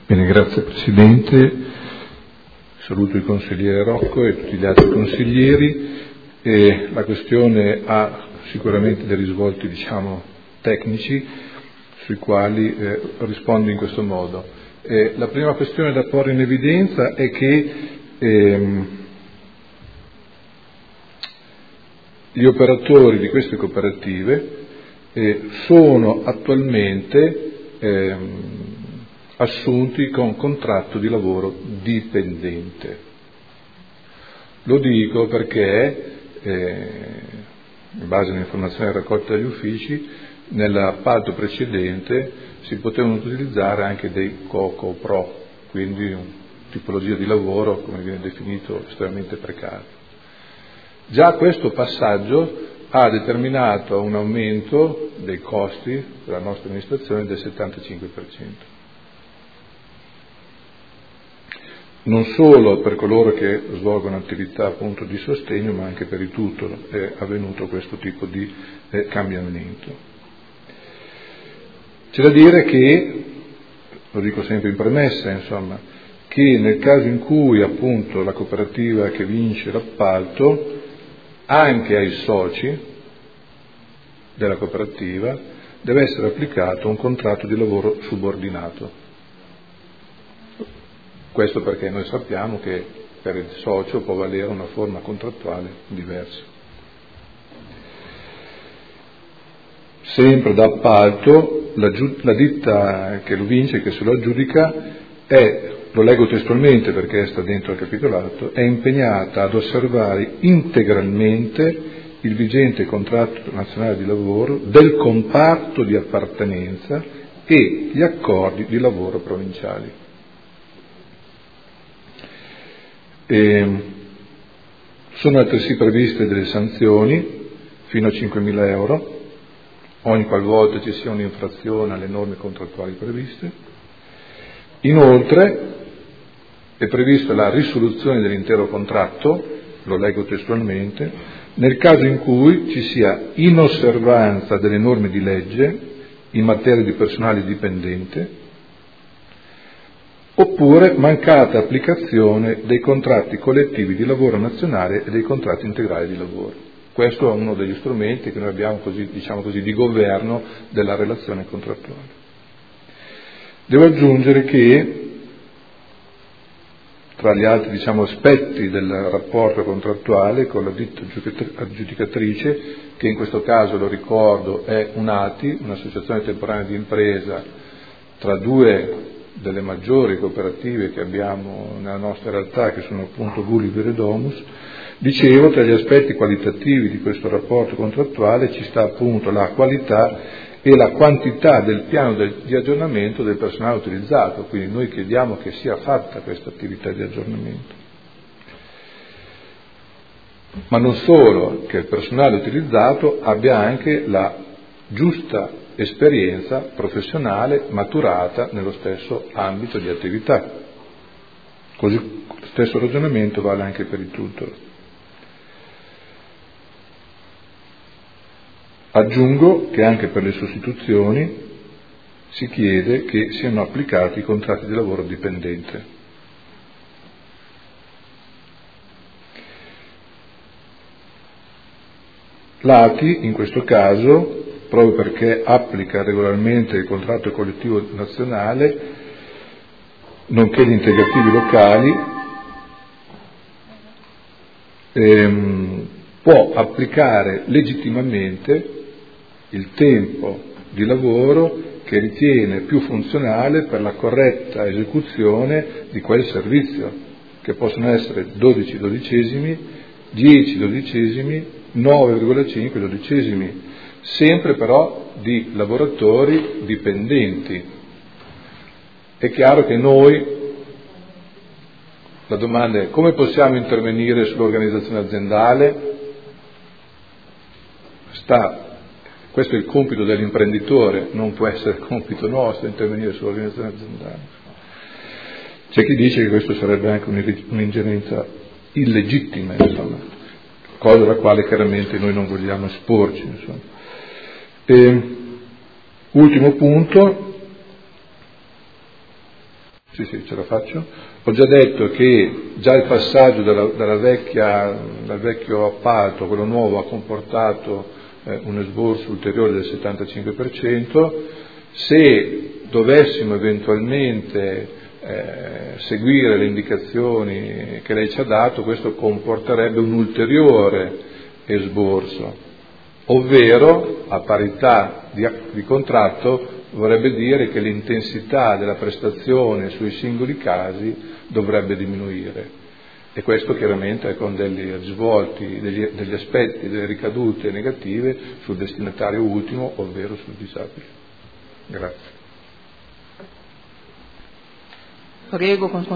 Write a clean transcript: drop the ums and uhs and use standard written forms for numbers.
Bene, grazie Presidente, saluto il consigliere Rocco e tutti gli altri consiglieri. La questione ha sicuramente dei risvolti, tecnici, sui quali rispondo in questo modo. La prima questione da porre in evidenza è che gli operatori di queste cooperative sono attualmente assunti con contratto di lavoro dipendente. Lo dico perché, in base alle informazioni raccolte dagli uffici, nell'appalto precedente si potevano utilizzare anche dei co-pro, quindi una tipologia di lavoro, come viene definito, estremamente precario. Già questo passaggio ha determinato un aumento dei costi della nostra amministrazione del 75%. Non solo per coloro che svolgono attività appunto di sostegno, ma anche per i tutor è avvenuto questo tipo di cambiamento. C'è da dire che, lo dico sempre in premessa, che nel caso in cui appunto la cooperativa che vince l'appalto, anche ai soci della cooperativa deve essere applicato un contratto di lavoro subordinato. Questo perché noi sappiamo che per il socio può valere una forma contrattuale diversa. Sempre da appalto, la ditta che lo vince, che se lo aggiudica, lo leggo testualmente perché sta dentro al capitolato, è impegnata ad osservare integralmente il vigente contratto nazionale di lavoro del comparto di appartenenza e gli accordi di lavoro provinciali. Sono altresì previste delle sanzioni fino a 5.000 euro ogni qualvolta ci sia un'infrazione alle norme contrattuali previste. Inoltre è prevista la risoluzione dell'intero contratto, lo leggo testualmente, nel caso in cui ci sia inosservanza delle norme di legge in materia di personale dipendente oppure mancata applicazione dei contratti collettivi di lavoro nazionale e dei contratti integrali di lavoro. Questo è uno degli strumenti che noi abbiamo di governo della relazione contrattuale. Devo aggiungere che tra gli altri aspetti del rapporto contrattuale con la ditta aggiudicatrice, che in questo caso, lo ricordo, è un'ATI, un'associazione temporanea di impresa tra due delle maggiori cooperative che abbiamo nella nostra realtà, che sono appunto Gulliver e Domus. Dicevo, tra gli aspetti qualitativi di questo rapporto contrattuale ci sta appunto la qualità e la quantità del piano di aggiornamento del personale utilizzato, quindi noi chiediamo che sia fatta questa attività di aggiornamento. Ma non solo, che il personale utilizzato abbia anche la giusta esperienza professionale maturata nello stesso ambito di attività. Così lo stesso ragionamento vale anche per i tutor. Aggiungo che anche per le sostituzioni si chiede che siano applicati i contratti di lavoro dipendente. L'ATI in questo caso, proprio perché applica regolarmente il contratto collettivo nazionale, nonché gli integrativi locali, può applicare legittimamente il tempo di lavoro che ritiene più funzionale per la corretta esecuzione di quel servizio, che possono essere 12 dodicesimi, 10 dodicesimi, 9,5 dodicesimi, sempre però di lavoratori dipendenti. È chiaro che la domanda è: come possiamo intervenire sull'organizzazione aziendale? Questo è il compito dell'imprenditore, non può essere compito nostro intervenire sull'organizzazione aziendale. C'è chi dice che questo sarebbe anche un'ingerenza illegittima, cosa alla quale chiaramente noi non vogliamo esporci. Ultimo punto, Sì, ce la faccio. Ho già detto che già il passaggio dal vecchio appalto a quello nuovo ha comportato un esborso ulteriore del 75%. Se dovessimo eventualmente seguire le indicazioni che lei ci ha dato, questo comporterebbe un ulteriore esborso, ovvero a parità di contratto vorrebbe dire che l'intensità della prestazione sui singoli casi dovrebbe diminuire, e questo chiaramente con degli risvolti, degli aspetti, delle ricadute negative sul destinatario ultimo, ovvero sul disabile. Grazie. Prego,